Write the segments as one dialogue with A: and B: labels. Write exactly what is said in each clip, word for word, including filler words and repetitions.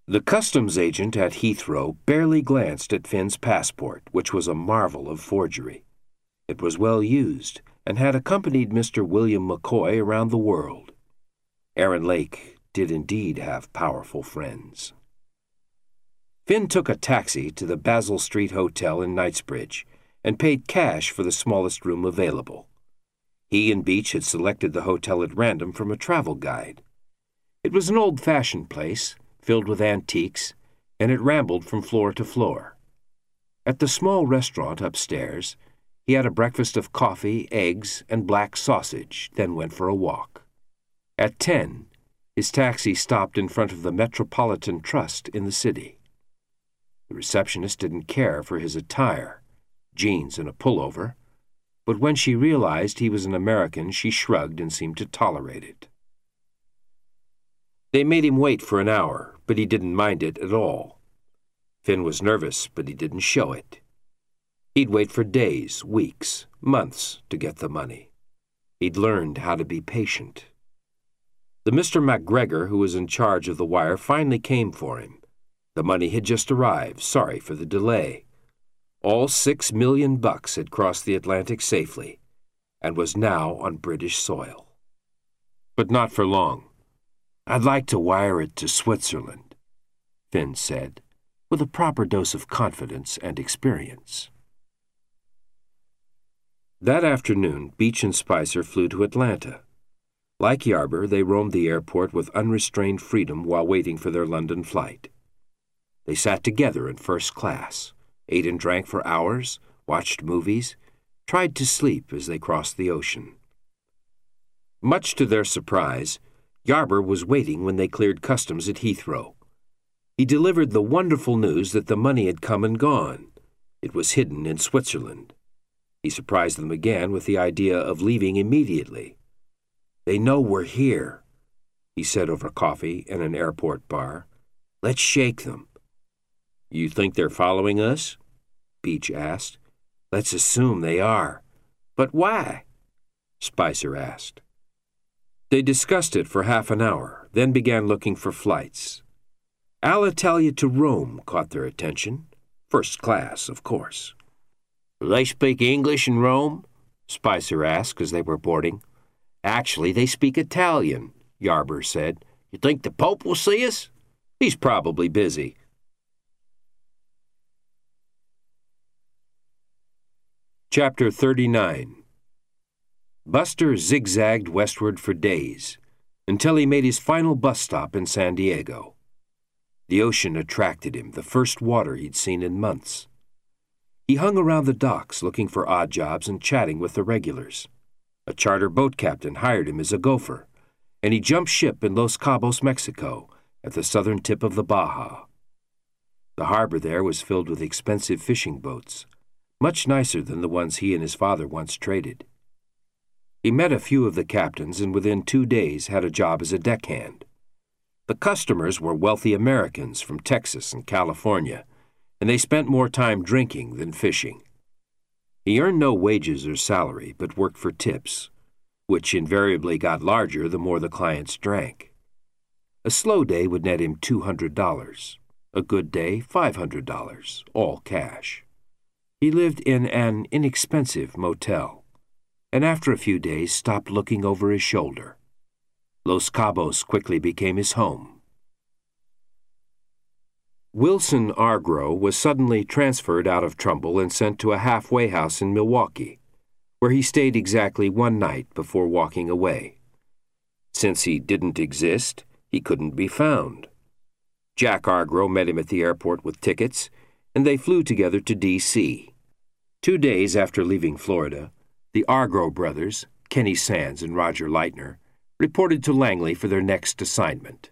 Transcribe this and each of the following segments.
A: The customs agent at Heathrow barely glanced at Finn's passport, which was a marvel of forgery. It was well used and had accompanied Mister William McCoy around the world. Aaron Lake did indeed have powerful friends. Finn took a taxi to the Basil Street Hotel in Knightsbridge and paid cash for the smallest room available. He and Beach had selected the hotel at random from a travel guide. It was an old-fashioned place, filled with antiques, and it rambled from floor to floor. At the small restaurant upstairs, he had a breakfast of coffee, eggs, and black sausage, then went for a walk. At ten, his taxi stopped in front of the Metropolitan Trust in the city. The receptionist didn't care for his attire, jeans and a pullover, but when she realized he was an American, she shrugged and seemed to tolerate it. They made him wait for an hour, but he didn't mind it at all. Finn was nervous, but he didn't show it. He'd wait for days, weeks, months to get the money. He'd learned how to be patient. The Mister MacGregor who was in charge of the wire finally came for him. The money had just arrived, sorry for the delay. All six million bucks had crossed the Atlantic safely and was now on British soil. But not for long. "I'd like to wire it to Switzerland," Finn said, with a proper dose of confidence and experience. That afternoon, Beach and Spicer flew to Atlanta. Like Yarber, they roamed the airport with unrestrained freedom while waiting for their London flight. They sat together in first class, ate and drank for hours, watched movies, tried to sleep as they crossed the ocean. Much to their surprise, Yarber was waiting when they cleared customs at Heathrow. He delivered the wonderful news that the money had come and gone. It was hidden in Switzerland. He surprised them again with the idea of leaving immediately. "They know we're here," he said over coffee in an airport bar. "Let's shake them." "You think they're following us?" Beach asked. "Let's assume they are." "But why?" Spicer asked. They discussed it for half an hour, then began looking for flights. Alitalia to Rome caught their attention. First class, of course. "Do they speak English in Rome?" Spicer asked as they were boarding. "Actually, they speak Italian," Yarber said. "You think the Pope will see us? He's probably busy." Chapter thirty-nine. Buster zigzagged westward for days, until he made his final bus stop in San Diego. The ocean attracted him, the first water he'd seen in months. He hung around the docks looking for odd jobs and chatting with the regulars. A charter boat captain hired him as a gopher, and he jumped ship in Los Cabos, Mexico, at the southern tip of the Baja. The harbor there was filled with expensive fishing boats, much nicer than the ones he and his father once traded. He met a few of the captains and within two days had a job as a deckhand. The customers were wealthy Americans from Texas and California, and they spent more time drinking than fishing. He earned no wages or salary, but worked for tips, which invariably got larger the more the clients drank. A slow day would net him two hundred dollars, a good day five hundred dollars, all cash. He lived in an inexpensive motel, and after a few days stopped looking over his shoulder. Los Cabos quickly became his home. Wilson Argro was suddenly transferred out of Trumbull and sent to a halfway house in Milwaukee, where he stayed exactly one night before walking away. Since he didn't exist, he couldn't be found. Jack Argro met him at the airport with tickets, and they flew together to D C Two days after leaving Florida, the Argro brothers, Kenny Sands and Roger Leitner, reported to Langley for their next assignment.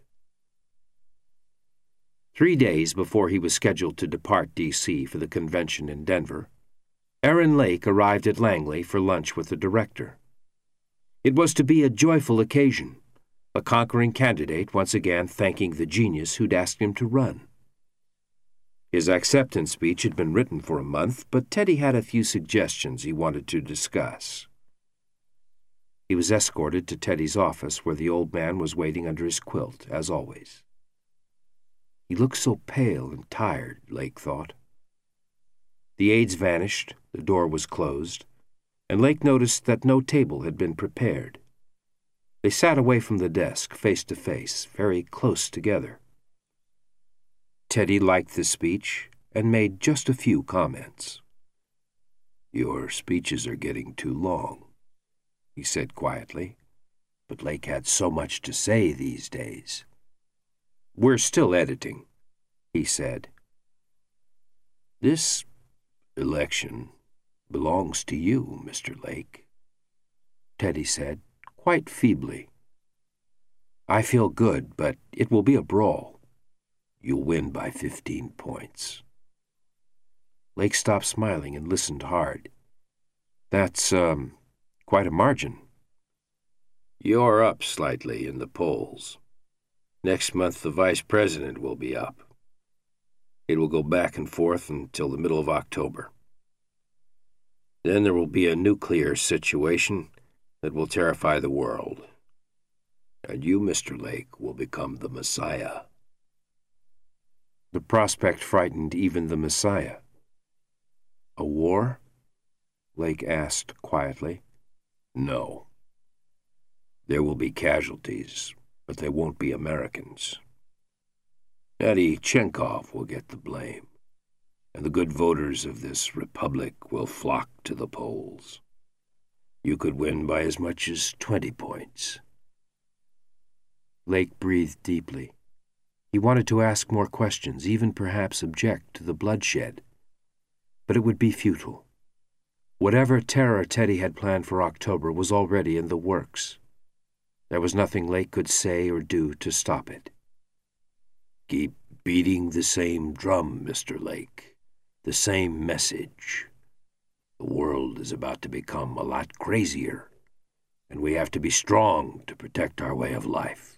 A: Three days before he was scheduled to depart D C for the convention in Denver, Aaron Lake arrived at Langley for lunch with the director. It was to be a joyful occasion, a conquering candidate once again thanking the genius who'd asked him to run. His acceptance speech had been written for a month, but Teddy had a few suggestions he wanted to discuss. He was escorted to Teddy's office where the old man was waiting under his quilt, as always. He looked so pale and tired, Lake thought. The aides vanished, the door was closed, and Lake noticed that no table had been prepared. They sat away from the desk, face to face, very close together. Teddy liked the speech and made just a few comments. "Your speeches are getting too long," he said quietly, but Lake had so much to say these days. "We're still editing," he said. "This election belongs to you, Mister Lake," Teddy said, quite feebly. "I feel good, but it will be a brawl. You'll win by fifteen points." Lake stopped smiling and listened hard. "That's, um, quite a margin." "You're up slightly in the polls. Next month the vice president will be up. It will go back and forth until the middle of October. Then there will be a nuclear situation that will terrify the world. And you, Mister Lake, will become the Messiah." The prospect frightened even the Messiah. "A war?" Lake asked quietly. "No. There will be casualties, but they won't be Americans. Eddie Chenkov will get the blame, and the good voters of this republic will flock to the polls. You could win by as much as twenty points." Lake breathed deeply. He wanted to ask more questions, even perhaps object to the bloodshed. But it would be futile. Whatever terror Teddy had planned for October was already in the works. There was nothing Lake could say or do to stop it. "Keep beating the same drum, Mister Lake, the same message. The world is about to become a lot crazier, and we have to be strong to protect our way of life."